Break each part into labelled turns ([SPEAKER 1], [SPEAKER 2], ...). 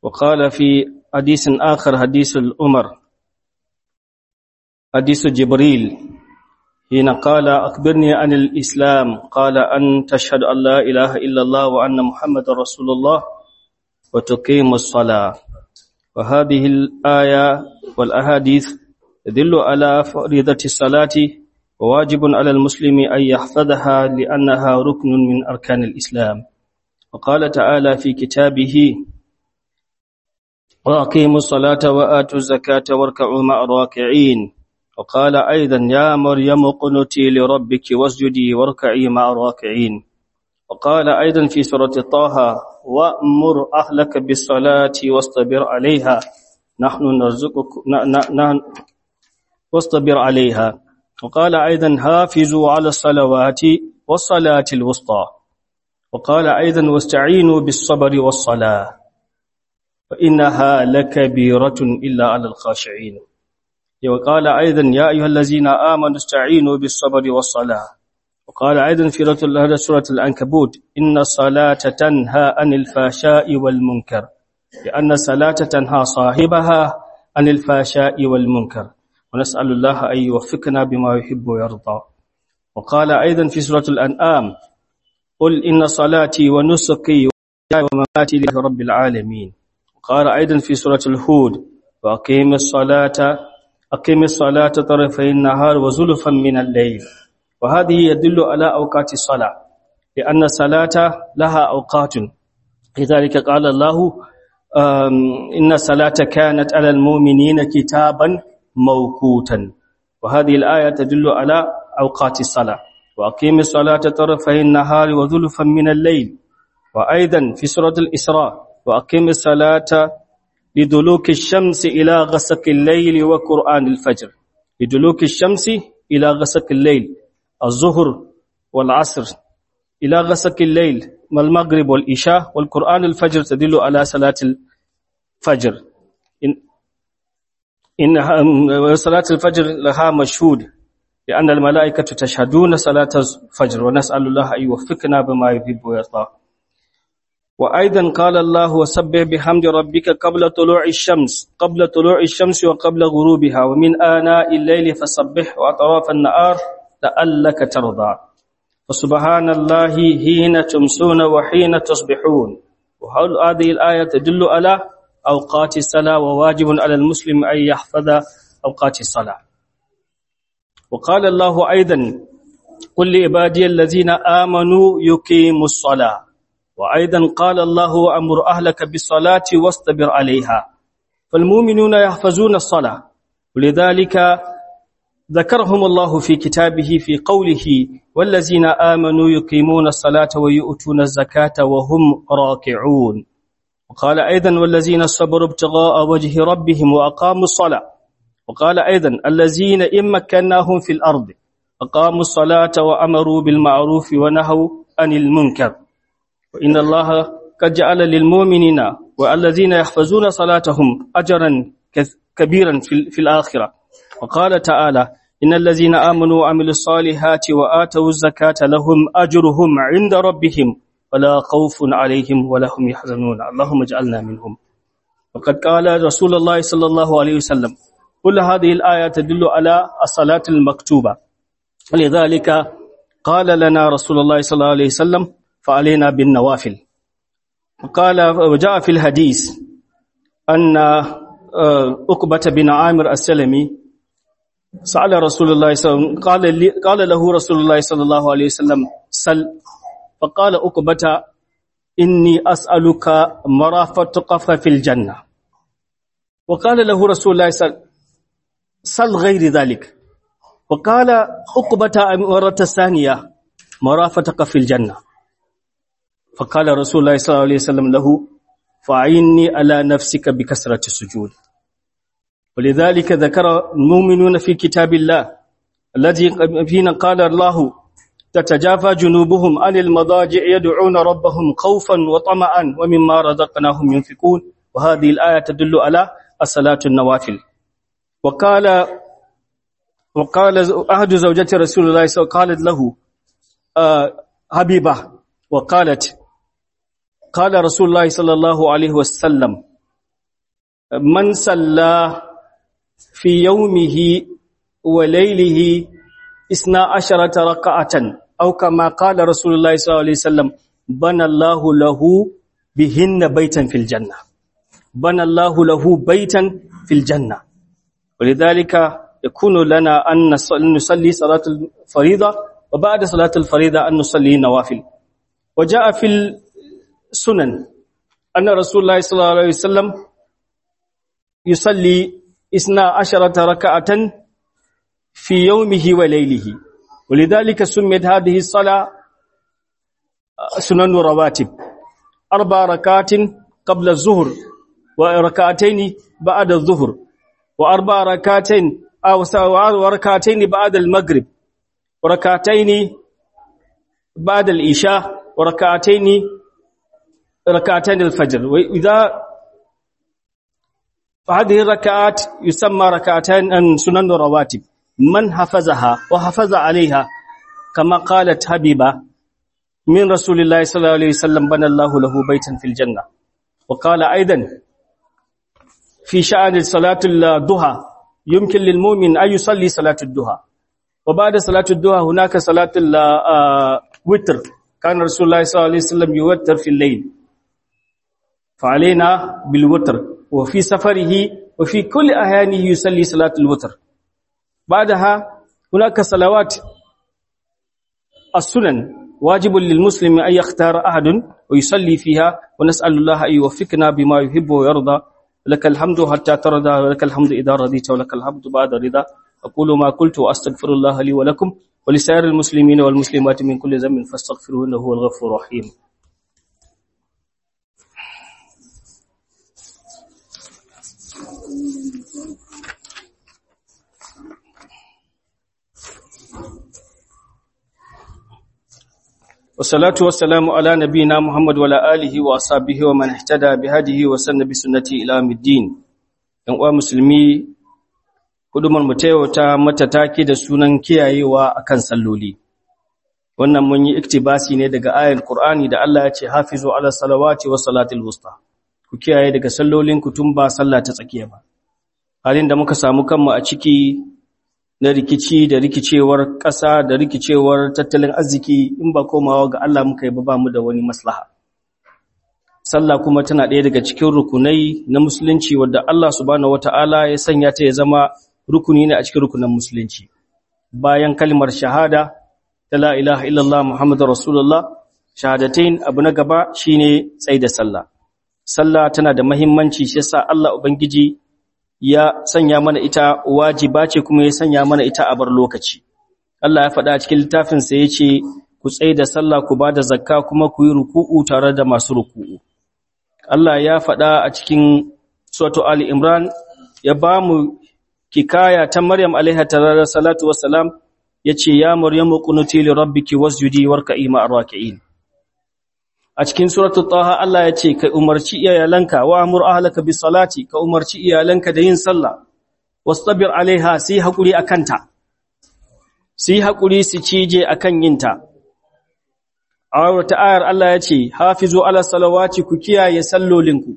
[SPEAKER 1] وقال في حديث آخر حديث الأمر حديث جبريل حين قال أخبرني عن الإسلام قال أن تشهد أن لا إله إلا الله وأن محمد رسول الله وتقيم الصلاة. وهذه الآية والأحاديث تدل على فريضة الصلاة وواجب على المسلم أن يحفظها لأنها ركن من أركان الإسلام. وقال تعالى في كتابه وأقيموا الصلاة وآتوا الزكاة واركعوا مع الراكعين. وقال أيضا يا مريم اقنتي لربك واسجدي واركعي مع الراكعين. وقال أيضا في سورة طه وأمر أهلك بالصلاة واصطبر عليها نحن نرزقك واصطبر عليها. وقال أيضا حافظوا على الصلوات والصلاة الوسطى. وقال أيضا واستعينوا بالصبر والصلاة فإنها لكبيرة إلا على الخاشعين. وقال أيضا يا أيها الذين آمنوا استعينوا بالصبر والصلاة. وقال أيضا في سورة العنكبوت إن الصلاة تنهى عن الفحشاء والمنكر لأن الصلاة تنهى صاحبها عن الفحشاء والمنكر ونسأل الله أن يوفقنا بما يحب ويرضى. وقال أيضا في سورة الأنعام قل إن صلاتي ونسكي ومماتي لله رب العالمين. وقال أيضا في سورة الهود وأقيم الصلاة طرفي النهار وزلفا من الليل. وهذه يدل على أوقات الصلاة لأن الصلاة لها أوقات. لذلك قال الله إن الصلاة كانت على المؤمنين كتابا موقوتا. وهذه الآية تدل على أوقات الصلاة وأقيم الصلاة طرفي النهار وزلفا من الليل. وأيضا في سورة الإسراء وأقيم الصلاة لدلوك الشمس إلى غسق الليل وقرآن الفجر. لدلوك الشمس إلى غسق الليل الظهر والعصر إلى غسق الليل والمغرب والعشاء والقرآن الفجر تدل على صلاة الفجر. إن صلاة الفجر لها مشهود لأن الملائكة تشهدون صلاة الفجر ونسأل الله أن يوفقنا بما يحب ويرضى. وأيضا قال الله وسبح بحمد ربك قبل طلوع الشمس وقبل غروبها ومن آناء الليل فسبح وأطراف النهار لعلك ترضى. فسبحان الله حين تمسون وحين تصبحون. وهذه الآية تدل على أوقات الصلاة وواجب على المسلم أن يحفظ أوقات الصلاة. وقال الله أيضا قل لعبادي الذين آمنوا يقيموا الصلاة. وأيضا قال الله وأمر أهلك بالصلاة واصطبر عليها. فالمؤمنون يحفظون الصلاة ولذلك ذكرهم الله في كتابه في قوله والذين آمنوا يقيمون الصلاة ويؤتون الزكاة وهم راكعون. وقال أيضا والذين صبروا ابتغاء وجه ربهم وأقاموا الصلاة. وقال أيضا الذين إن مكناهم في الأرض أقاموا الصلاة وأمروا بالمعروف ونهوا عن المنكر وإن الله قد جعل للمؤمنين والذين يحفظون صلاتهم أجرا كبيرا في الآخرة. وقال تعالى إن الذين آمنوا وعملوا الصالحات وآتوا الزكاة لهم أجرهم عند ربهم ولا خوف عليهم ولا هم يحزنون. اللهم اجعلنا منهم. وقد قال رسول الله صلى الله عليه وسلم كل هذه الآية تدل على الصلاة المكتوبة ولذلك قال لنا رسول الله صلى الله عليه وسلم فعلينا بالنوافل. وجاء في الحديث أن عقبة بن عامر السلمي سأل رسول الله صلى الله عليه وسلم قال له رسول الله صلى الله عليه وسلم سل. فقال عقبة إني أسألك مرافقتك في الجنة. وقال له رسول الله سل غير ذلك. وقال عقبة مرة ثانية مرافقتك في الجنة. فقال رسول الله صلى الله عليه وسلم له فأعني على نفسك بكثرة السجود. ولذلك ذكر المؤمنون في كتاب الله الذي فينا قال الله تتجافى جنوبهم عن المضاجع يدعون ربهم خوفا وطمعا ومما رزقناهم ينفقون. وهذه الآية تدل على الصلاة النوافل. وقال أحد زوجات رسول الله صلى الله عليه وسلم قالت له حبيبة وقالت قال رسول الله صلى الله عليه وسلم man salla fi yawmihi wa laylihi 12 raka'atan aw kama qala Rasulullahi sallallahu alaihi wasallam bana Allahu lahu bihinna baytan fil janna. بنى الله له بيتا في الجنة. ولذلك يكون لنا أن نصلي صلاة الفريضة وبعد صلاة الفريضة أن نصلي نوافل. وجاء في السنن أن رسول الله صلى الله عليه وسلم يصلي 12 ركعة في يومه وليله. ولذلك سميت هذه الصلاة سنن رواتب 4 ركعات قبل الظهر وركعتين بعد الظهر و4 ركعتين أو ركعتين بعد المغرب وركعتين بعد العشاء وركعتين الفجر. وإذا هذه الركعات يسمى ركعتين سنن رواتب. من حفظها وحفظ عليها كما قالت حبيبة من رسول الله صلى الله عليه وسلم بنى الله له بيتا في الجنة. وقال أيضا في شأن صلاة الضحى يمكن للمؤمن أن يصلي صلاة الضحى. وبعد صلاة الضحى هناك صلاة الوتر. كان رسول الله صلى الله عليه وسلم يوتر في الليل، فعلينا بالوتر، وفي سفره وفي كل أحيانه يصلي صلاة الوتر. بعدها هناك صلوات السنن واجب للمسلم أن يختار أحد ويصلي فيها، ونسأل الله أن يوفقنا بما يحب ويرضى. لك الحمد حتى ترضى ولك الحمد إذا رضيت ولك الحمد بعد رضا. أقول ما قلت وأستغفر الله لي ولكم ولسائر المسلمين والمسلمات من كل ذنب فاستغفروه إنه هو الغفور الرحيم. والصلاة والسلام على نبينا محمد وعلى آله وأصحابه ومن اهتدى بهديه وسن بسنته إلى يوم الدين. ‘Yan uwa musulmi, hudumar mu ta yau ta matataki da sunan kiyayewa akan salloli. Wannan mun yi iktibasi ne daga ayar Qur'ani da Allah ya ce hafizu ala salawati was salatil wusta. Ku kiyaye daga sallolin ku tun ba sallah ta tsakiya ba. Halin da muka samu kanmu a ciki na rikici da rikicewar ƙasa da rikicewar tattalin arziki in ba komawa ga Allah muka yi ba mu da wani maslaha. Sallah kuma tana ɗaya daga cikin rukunai na musulunci wadda Allah subhanahu wata'ala ya sanya ta ya zama rukuni ne a cikin rukunan musulunci. Bayan kalmar shahada ta la ilaha illallah Muhammadur Rasulullah, shahadatain abu na gaba shine tsaida sallah. Sallah tana da muhimmanci, shi yasa Allah ubangiji ya sanya mana ita wajiba ce kuma ya sanya mana ita a bar lokaci. Allah ya faɗa a cikin littafinsa ya ce ku tsaida sallah ku bada zakka kuma ku yi ruku'u tare da masu ruku'u. Allah ya faɗa a cikin suratu Ali Imran ya ba mu kikaya ta Maryam alaiha salatu wassalam yace ya Maryamu qunuti li rabbiki wasjudi warka'i ma'ar raki'in. A cikin suratul Taha Allah ya ce ka umarci iyalanka wa amur ahlaka bis salati, ka umarci iyalanka da yin sallah, wastabir alaiha, sai hakuri akanta, sai hakuri su cije akan yinta. A wata ayar Allah ya ce hafizu ala salawati, ku kiyaye sallolinku,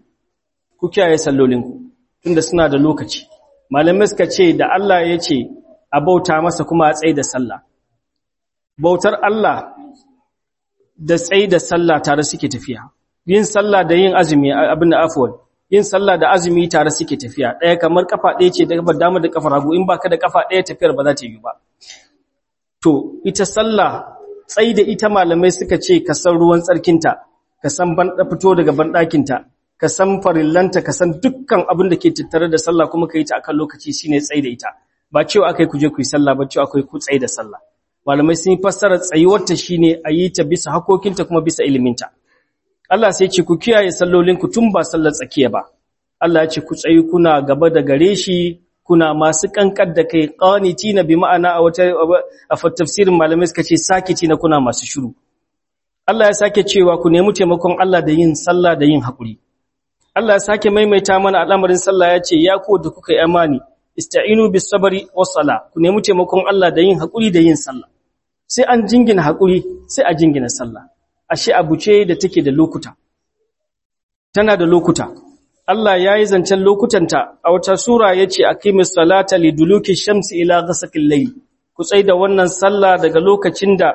[SPEAKER 1] tunda suna da lokaci. Malamai suka ce da Allah ya ce a bauta masa kuma a tsaye da sallah, bautar Allah da tsaye da sallah tare suke tafiya. Yin sallah da yin azumi abin da afwan, yin sallah da azumi tare suke tafiya. Ɗaya kamar kafa ɗaya ce da kafar dama da kafar hagu, in baka da kafa ɗaya tafiyar ba za ta yi ba. To ita sallah tsaye da ita malamai suka ce ka san ruwan tsarkinta, ka san fito daga banɗakinta, ka san farillanta, ka san dukkan abin da ke tattare da sallah kuma ka yi ta akan lokaci shine tsaye da ita. Ba cewa akai ku je ku yi sallah ba, cewa akai ku tsaye da sallah. Malamai sun yi fassara tsayuwarta shine a yi ta bisa hakokinta kuma bisa iliminta. Allah sai ce ku kiyaye sallolinku tun ba sallar tsakiya ba. Allah ya ce ku tsayi kuna gaba da gare shi, kuna masu kankar da kai, qanitina bi ma'ana a tafsirin malamai suka ce sakitina, kuna masu shiru. Allah ya sake cewa ku nemi taimakon Allah da yin sallah da yin hakuri. Allah ya sake maimaita mana al'amarin sallah ya ce ya ku da kuka yi amani ista'inu bis sabri was sala, ku nemi taimakon Allah da yin hakuri da yin sallah. Sai an jingina hakuri, sai a jingina sallah. Ashe abu ce da take da lokuta, tana da lokuta. Allah yayi zancen lokutanta a wata sura yace aqimis salata liduluki shamsi ila ghasaqil layl ku tsaida wannan sallah daga lokacin da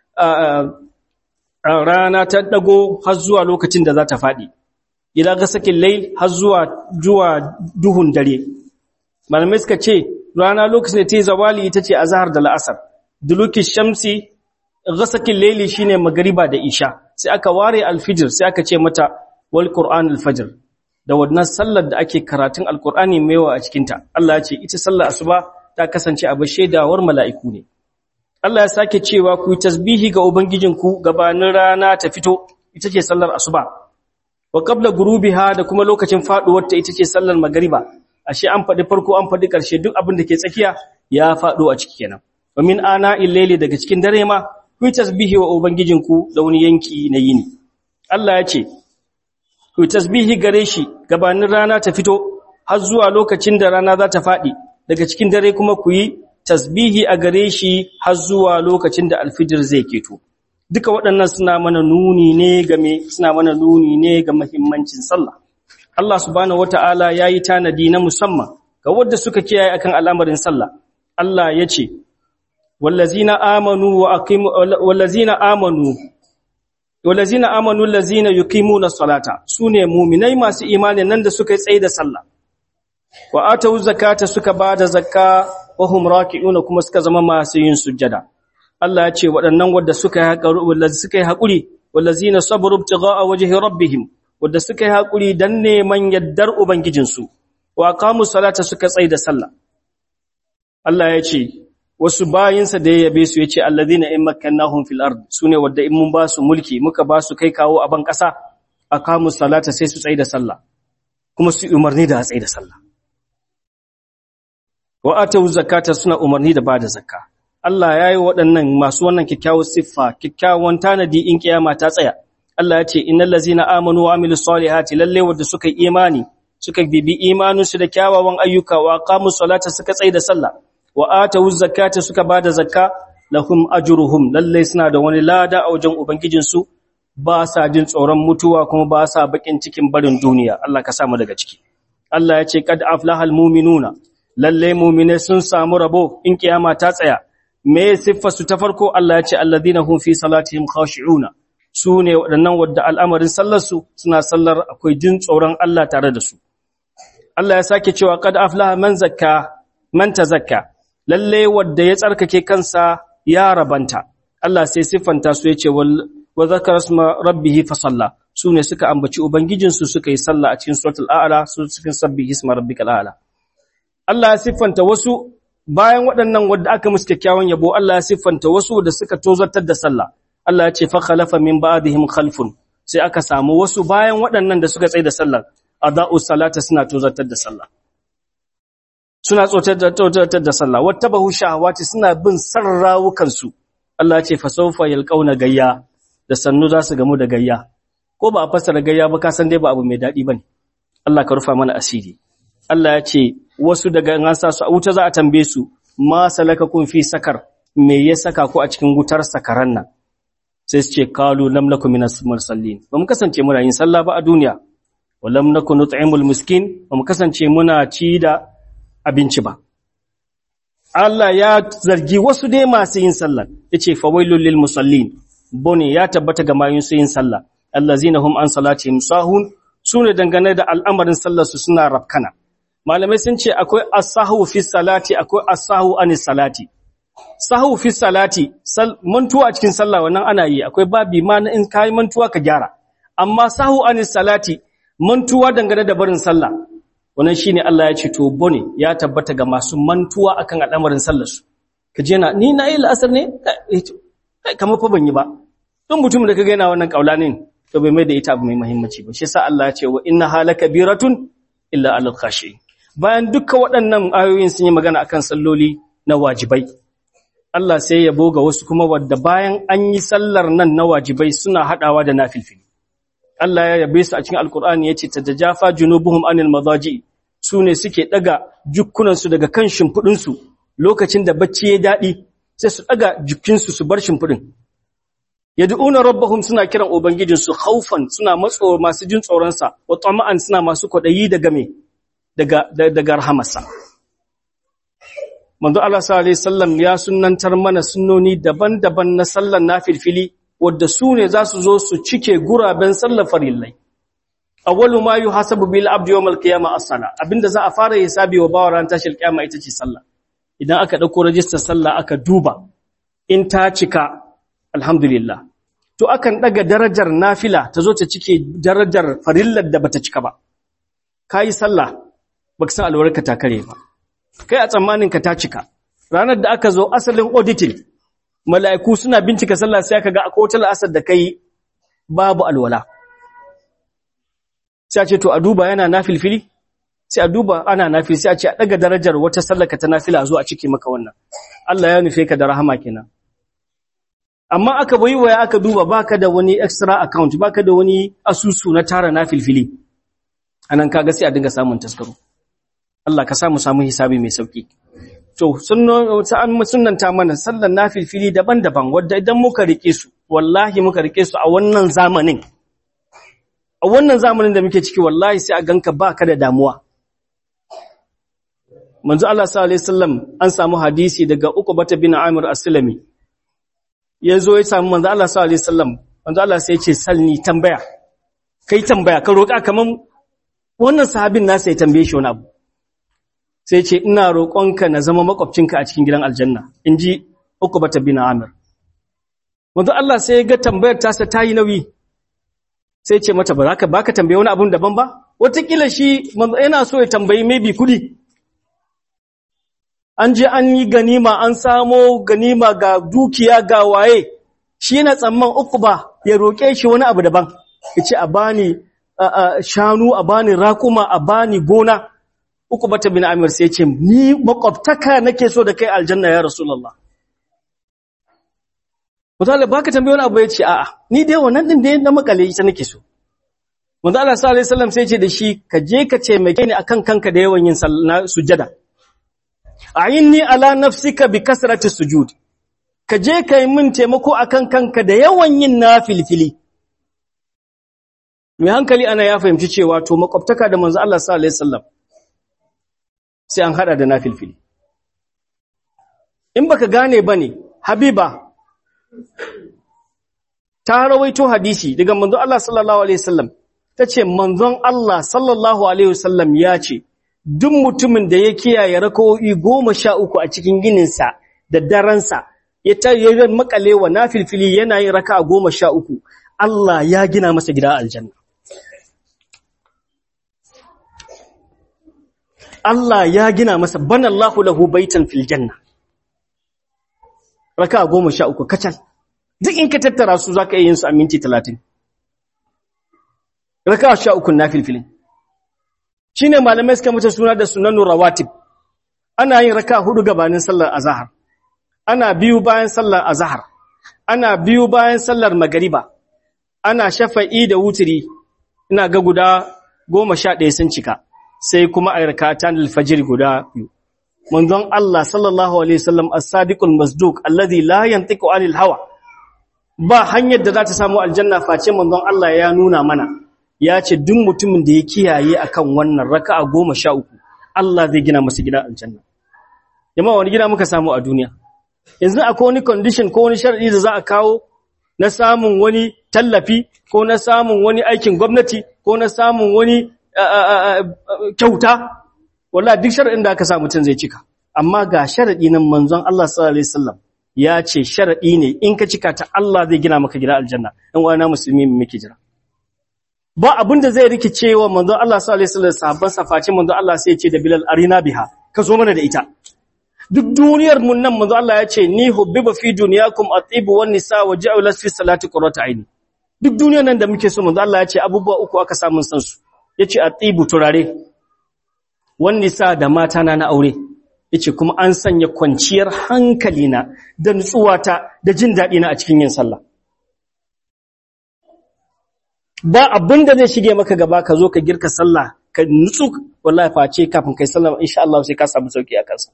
[SPEAKER 1] rana ta dago har zuwa lokacin da za ta fadi ila ghasaqil layl har zuwa duhun dare malamai suka ce rana lokacin da ta yi zawali ita ce azhar da la'asar duluki shamsi ghasaqil layl shine magriba da isha sai aka ware alfijir sai aka ce mata wal qur'an alfajr da wannan sallar da ake karatun alqur'ani maiwa a cikin ta Allah ya ce ita sallar asuba ta kasance abin shaidawar mala'iku ne Allah ya sake cewa ku tasbihi ga ubangijinku gabanin rana ta fito ita ce sallar asuba wa qabla gurubiha da kuma lokacin faduwar ta ita ce sallar magriba ashe an faɗi farko an faɗi ƙarshe duk abin da ke tsakiya ya faɗo a ciki kenan wa min ana illaili daga cikin dare ma ku tasbihi wa ubangijinku da wani yanki na yini Allah ya ce ku tasbihi gare shi gabanin rana ta fito har zuwa lokacin da rana za ta faɗi daga cikin dare kuma ku yi tasbihi a gare shi har zuwa lokacin da alfijir zai keto duka waɗannan suna mana nuni ne ga muhimmancin sallah Allah subhanahu wata'ala yayi tanadi na musamman ga wanda suka kiyaye akan al'amarin sallah Allah yace wallazina amanu allazina yuqimuna salata sune mu'minai masu imani nan da suka tsaye da sallah wa atu zakata suka bada zakka wa hum raki'una kuma suka zama masu yin sujjada Allah ya ce waɗannan wanda suka yi haƙuri wallazina sabaru ibtigha'a wajhi rabbihim wanda suka yi haƙuri dan neman yaddar ubangijinsu wa aqamu salata suka tsaye da sallah Allah ya ce wasu bayinsa da ya yabe su yace alladhina in makkannahum fil ard sune wanda in mun ba su mulki muka ba su kai kawo a ban ƙasa aqamu salata sai su tsaye da sallah kuma su umarni da tsaye da sallah wa atu zakata suna umarni da bada zakka Allah yayi waɗannan masu wannan kyakkyawar siffa kyakkyawan tanadi in kiyama ta tsaya Allah ya ce innal ladzina amanu wa amilus solihati lalle wanda suka yi imani suka bibi imaninsu da kyawawan ayyuka wa aqamus salata suka tsaye da sallah wa atawuz zakata suka bada zakka lahum ajruhum lalle suna da wani lada a wajen ubangijinsu ba sa jin tsoron mutuwa kuma ba sa bakin cikin barin duniya Allah ka samu daga ciki Allah ya ce kad aflahal mu'minuna lalle mu'mine sun samu rabo in kiyama ta tsaya me siffar su ta farko Allah ya ce alladhina hum fi salatihim khashi'una sune waɗannan wadda al'amarin sallar su suna sallar akwai jin tsoron Allah tare da su Allah ya sake cewa kad aflaha man tazakka lalle wadda ya tsarkake kansa ya rabanta Allah sai siffanta su yace wa zakara isma rabbih fa salla sune suka ambaci ubangijinsu suka yi sallah a cikin suratul a'la su cikin sabbihi isma rabbikal a'la Allah ya siffanta wasu bayan waɗannan wanda aka musu kyakkyawan yabo Allah ya siffanta wasu da suka tozartar da sallah Allah ya ce fa khalafa min ba'dihim khalfun sai aka samu wasu bayan waɗannan da suka tsaya da sallah adau salata suna tozartar da sallah suna tsotar da sallah wattabahu shahawati suna bin sarrawukan su Allah ya ce fa sawfa yalqauna gayya da sannu za su gamu da gayya ko ba a fassara gayya ba ka san dai ba abu mai dadi bane Allah ka rufa mana asiri Allah ya ce wasu daga an sa su a wuta za a tambaye su ma salakakum fi sakar me ya saka ku a cikin wutar sakaran nan sai su ce qalu lam nakum minas musallin ba mu kasance muna yin sallah ba a duniya wa lam nakun nut'imul miskin ba mu kasance muna ci da abinci ba Allah ya zargi wasu dai masu yin sallah yace fawailul lil musallin bone ya tabbata ga mayun su yin sallah allazina hum an salatihim sahun sune dangane da al'amarin sallar su suna rafkana malamai sun ce akwai as-sahwu fi salati akwai as-sahwu anis salati sahwu fi salati mantuwa a cikin sallah wannan ana yi akwai babi ma na in kai mantuwa ka gyara amma sahwu anis salati mantuwa dangane da barin sallah wannan shine Allah ya ce to bone ya tabbata ga masu mantuwa akan al'amarin sallar su kaje na ni na yi al'asar ne kamar fa ban yi ba don mutum da kaga yana wannan kaulanin to bai mai da ita abu mai muhimmanci ba shi yasa Allah ya ce wa inna halakabiratun illa alal khashi bayan dukkan waɗannan ayoyin sun yi magana akan salloli na wajibai Allah sai ya boga wasu kuma wadda bayan an yi sallar nan na wajibai suna hadawa da nafilfili Allah ya yabe su a cikin alkur'ani yace tatajafa junubuhum anil madaji sune suke daga jukkunan su daga kan shimfudin su lokacin da bacci ya dadi sai su daga jikin su bar shimfudin yad'una rabbahum suna kiran ubangijinsu khaufan suna masu jin tsoron sa wa tama'an suna masu kwadayi daga rahamarsa. Manzo Allah sallallahu alaihi wasallam ya sunnantar mana sunnoni daban-daban na sallar nafilfili wanda su ne za su zo su cike guraben sallar farillai. Awwalu ma yuhasabu bil abdi yawm al-qiyamah as-salah, abinda za a fara hisabi wa bawa ran tashil kiyama ita ce sallah. Idan aka dauko rajistar sallah aka duba in ta cika alhamdulillah, to akan daga darajar nafila ta zo ta cike darajar farillar da bata cika ba. Kai sallah baka san alwarka ta kare ba, kai a tsammanin ka ta cika. Ranar da aka zo asalin auditing, mala'iku suna bincika sallah sai aka ga akwai wata la'asar da kai babu alwala. Sai a ce to a duba yana nafilfili, sai a duba ana nafil, sai a ce a daga darajar wata sallaka ta nafila zo a cike maka wannan. Allah ya nufe ka da rahama kenan. Amma aka bai waya aka duba baka da wani extra account, baka da wani asusu na tara nafilfili, anan kaga sai a dinga samun taskaro. Allah ka samu hisabi mai sauki. To sunnanta mana sallar nafilfili daban-daban wanda idan muka rike su, wallahi muka rike su a wannan zamanin da muke ciki, wallahi sai a ganka baka da damuwa. Manzo Allah sallallahu alaihi wasallam an samu hadisi daga Uqbah bin Amir as-Sulami. Yazo ya samu manzo Allah sallallahu alaihi wasallam, manzo Allah sai ya ce salni tambaya. Kai tambaya ka roƙa kaman wannan sahabin nasa ya tambaye shi wani abu. Sai ce ina roƙonka na zama makwabcinka a cikin gidan aljanna, inji Uqbah bin Amir. Manzo Allah sai ya ga tambayar tasa tayi nauyi. Sai ce mata baka tambaye wani abun daban ba? Wataƙila shi yana so ya tambayi maybe kudi. An je an yi ganima, an samo ganima ga dukiya ga waye, shi yana tsamman Uqba ya roƙe shi wani abu daban. Ya ce a bani shanu, a bani raƙuma, a bani gona. Uqba bin Amir sai ce ni makwabtaka nake so da kai aljanna ya Rasulullah. Mutane baka tambaye wani abu, ya ce a'a ni dai wannan din da na makale ita nake so. Manzo Allah sallallahu alaihi wasallam sai ce da shi ka je ka ce mai ni akan kanka da yawan yin sujada. A'inni ala nafsika bi kasrati sujud. Ka je ka yi min taimako akan kanka da yawan yin nafilfili. Mai hankali ana ya fahimci cewa to makwabtaka da manzo Allah sallallahu alaihi wasallam sai an hada da nafilfili. In baka gane bane, Habiba ta rawaito hadisi daga manzon Allah sallallahu alaihi wasallam, tace manzon Allah sallallahu alaihi wasallam ya ce duk mutumin da ya kiyaye rak'o'i 13 a cikin gininsa da daransa, ya makale wa nafilfili yana yin raka'a 13, Allah ya gina masa gida aljanna. Allah ya gina masa, banallahu lahu baitan fil janna. Raka'a 13 kacal. Duk in ka tattara su zaka iya yin su a minti 30. Raka'a 13 nafilfilin. Shine malamai suka mata suna da sunanur rawatib. Ana yin raka'a 4 gabanin sallar azhar. Ana biyu bayan sallar azhar. Ana biyu bayan sallar magriba. Ana shafa'i da wutiri. Ina ga guda 11 sun cika. Sai kuma a rak'atan al-fajr guda 2. Manzon Allah sallallahu alaihi wasallam as-sadiqul masduq alladhi la yantiqu anil hawa, ba hanyar da za ta samu aljanna face manzon Allah ya nuna mana, ya ce duk mutumin da ya kiyaye akan wannan raka'a 13 Allah zai gina masa gida aljanna. Jama'a wani gida muka samu a duniya? Yanzu akwai wani condition ko wani sharadi da za a kawo na samun wani tallafi ko na samun wani aikin gwamnati ko na samun wani kyauta? Wallahi duk sharadin da aka sa mutun zai cika. Amma ga sharadi nan manzon Allah sallallahu alaihi wasallam ya ce sharadi ne in ka cika ta Allah zai gina maka gida aljanna. Dan uwana musulmi muke jira. Ba abinda zai rikice wa manzon Allah sallallahu alaihi wasallam sahabban safaci manzon Allah sai ya ce da Bilal arina biha, ka zo mana da ita. Duk duniyar mun nan manzon Allah ya ce ni hubbiba fi dunyakum at-tib wan nisa wa ja'ala fi salati qurrata aini. Duk duniyar nan da muke so manzon Allah ya ce abubuwa uku aka samu san su. Yace at-tib turare, wan nisa da mata na aure. Yace kuma an sanya kwanciyar hankalina da nutsuwata da jin dadi na a cikin yin sallah. Ba abinda zai shige maka gaba ka zo ka girka sallah ka nutsu, wallahi face kafin kai sallah insha Allah sai ka samu sauki a kansa.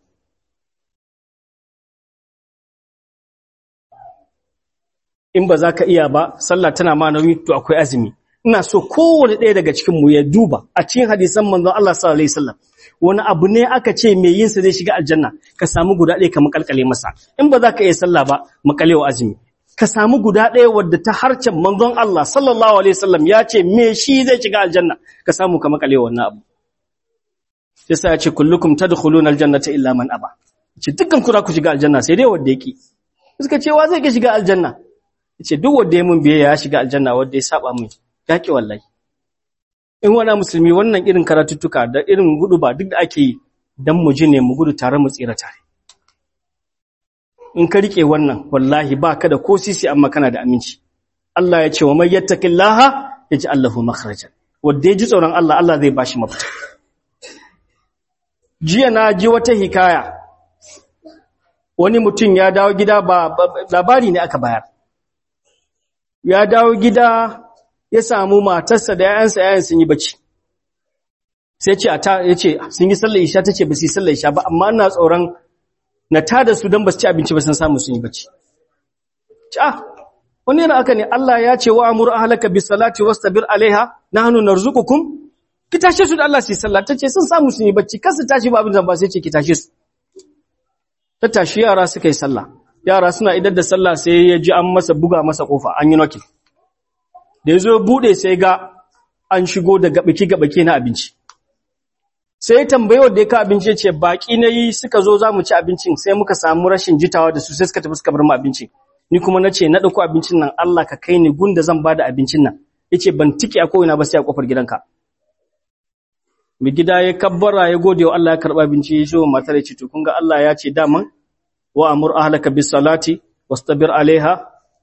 [SPEAKER 1] in ba za ka iya ba sallah tana ma nauyi to akwai azumi. Ina so kowane ɗaya daga cikin mu ya duba a cikin hadisan manzon Allah sallallahu alaihi wasallam wani abu ne aka ce mai yin sa zai shiga aljanna, ka samu guda ɗaya ka makalkale masa. In ba za ka iya sallah ba makalewa azumi, ka samu guda ɗaya wadda ta harcen manzon Allah sallallahu alaihi wasallam ya ce me shi zai shiga aljanna, ka samu ka makalewa wannan abu. Yasa ya ce kullukum tadkhuluna aljannata illa man aba, ce dukkan ku za ku shiga aljanna sai dai wanda yake. Suka ce wa zai ke shiga aljanna? Ce duk wanda ya mun biyayya ya shiga aljanna, wanda ya saba mun yake wallahi. In wani musulmi wannan irin karatuttuka da irin gudu ba duk da ake yi dan mu ji ne mu gudu tare mu tsira tare. In ka rike wannan wallahi ba ka da ko sisi amma kana da aminci. Allah ya ce wa may yattaqillaha yaj'al lahu makhrajan, wanda ya ji tsoron Allah, Allah zai bashi mafita. Jiya na ji wata hikaya, wani mutum ya dawo gida, ba labari ne aka bayar. Ya dawo gida ya samu matarsa da yayan sun yi bacci. Sai ce yace sun yi sallar isha, tace ba su yi sallar isha ba, amma ina tsoron na tada su dan ba su ci abinci ba, sun samu sun yi bacci. Wani yana aka ne, Allah ya ce wa amur ahlaka bis salati wastabir alaiha nahnu narzuqukum. Ki tashe su da Allah su yi sallah. Tace sun samu sun yi bacci, kar su tashi ba abin da ba, sai ce ki tashe su. Ta tashi yara suka yi sallah. Yara suna idar da sallah sai ya ji an masa buga masa kofa, an yi knocking. Da yazo bude sai ga an shigo da gabaki na abinci. Sai ya tambaye wanda ya ka abinci, ya ce baki nayi suka zo za mu ci abincin, sai muka samu rashin jitawa da su, sai suka tafi suka bar mu abincin. Ni kuma nace na dauko abincin nan, Allah ka kai ni gunda zan bada abincin nan. Yace ban tike a koina ba sai a kofar gidanka. Mai gida ya kabbara ya gode wa Allah, ya karba abinci, ya zo matar ya ce to kun ga Allah ya ce daman wa amur ahlaka bis salati wastabir alaiha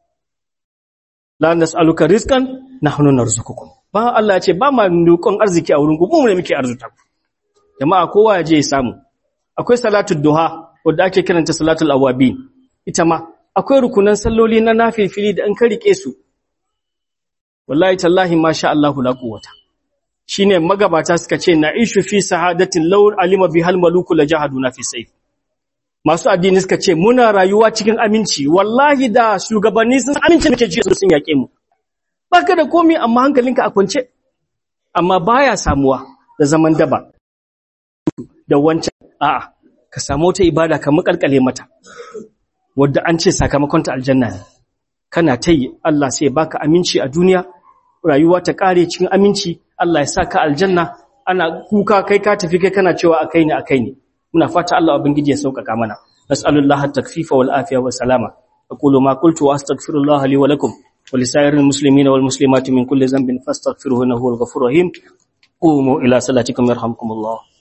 [SPEAKER 1] la nas'aluka rizqan nahnu narzuqukum. Ba Allah ya ce ba ma nukon arziki a wurin ku, mu ne muke arzuta ku. Jama'a kowa ya je ya samu. Akwai salatul duha wanda ake kiranta salatul awabin, ita ma akwai rukunan salloli na nafilfili da an ka rike su wallahi tallahi masha Allah la quwwata. Shine magabata suka ce na'ishu fi sahadatin law alima bihal maluku la jahaduna fi sayf. Masu addini suka ce muna rayuwa cikin aminci, wallahi da shugabanni sun amince muke ji sun yake mu. Baka da komai amma hankalinka a kwance. Amma baya samuwa da zaman daba da wancan. A'a, ka samu ta ibada ka makalkale mata, wadda an ce sakamakon ta aljanna ne. Kana tayi Allah sai baka aminci a duniya, rayuwa ta kare cikin aminci, Allah ya saka aljanna. Ana kuka kai ka tafi kai kana cewa akai ne. Muna fata Allah ubangiji ya sauƙaƙa mana. Nas'alullaha at-takfifa wal afiya was salama. Aqulu ma qultu wa astaghfirullaha li wa lakum wa lisa'iril muslimina wal muslimati min kulli dhanbin fastaghfiruhu innahu huwal ghafurur rahim. Qumu ila salatikum yarhamkumullah.